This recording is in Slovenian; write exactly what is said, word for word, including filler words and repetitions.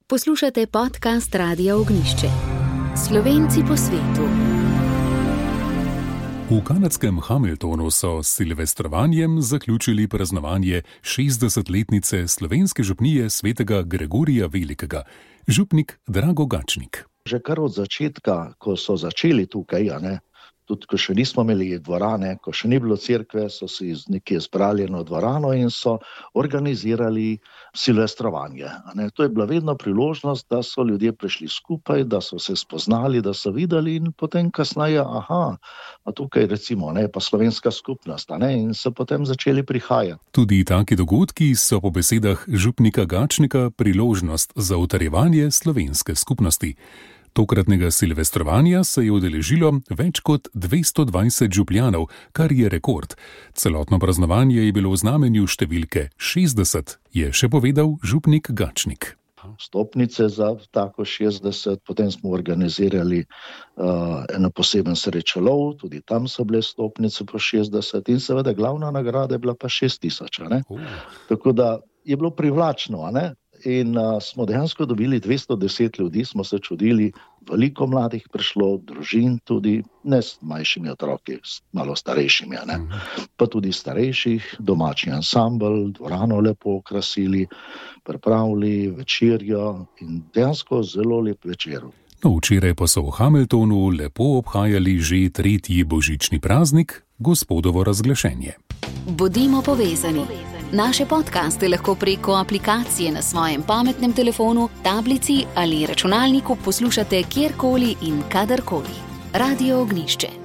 Poslušate podcast Radia Ognjišče. Slovenci po svetu. V kanadskem Hamiltonu so s silvestrovanjem zaključili praznovanje šestdesetletnice slovenske župnije svetega Gregorija Velikega. Župnik Drago Gačnik. Že kar od začetka, ko so začeli tukaj, a ne, tudi ko še nismo imeli dvorane, ko še ni bilo cerkve, so si nekje zbrali eno dvorano in so organizirali silvestrovanje. A ne. To je bila vedno priložnost, da so ljudje prišli skupaj, da so se spoznali, da so videli in potem kasneje, aha, a tukaj recimo ne, pa slovenska skupnost, a ne, in so potem začeli prihajati. Tudi taki dogodki so po besedah župnika Gačnika priložnost za utrjevanje slovenske skupnosti. Tokratnega silvestrovanja se je udeležilo več kot dvesto dvajset župljanov, kar je rekord. Celotno praznovanje je bilo v znamenju številke šestdeset, je še povedal župnik Gačnik. Stopnice za tako šestdeset, potem smo organizirali uh, eno poseben srečelov, tudi tam so bile stopnice po šestdeset in seveda glavna nagrada je bila pa šest tisoč. Uh. Tako da je bilo privlačno, a ne? In uh, smo dejansko dobili dvesto deset ljudi, smo se čudili, veliko mladih prišlo, družin tudi, ne s manjšimi otroki, malo starejšimi, ne? Pa tudi starejših, domači ansambl, dvorano lepo okrasili, pripravili večerjo in dejansko zelo lep večer. No, včeraj pa so v Hamiltonu lepo obhajali že tretji božični praznik, Gospodovo razglašenje. Bodimo povezani. Naše podcaste lahko preko aplikacije na svojem pametnem telefonu, tablici ali računalniku poslušate kjerkoli in kadarkoli. Radio Ognjišče.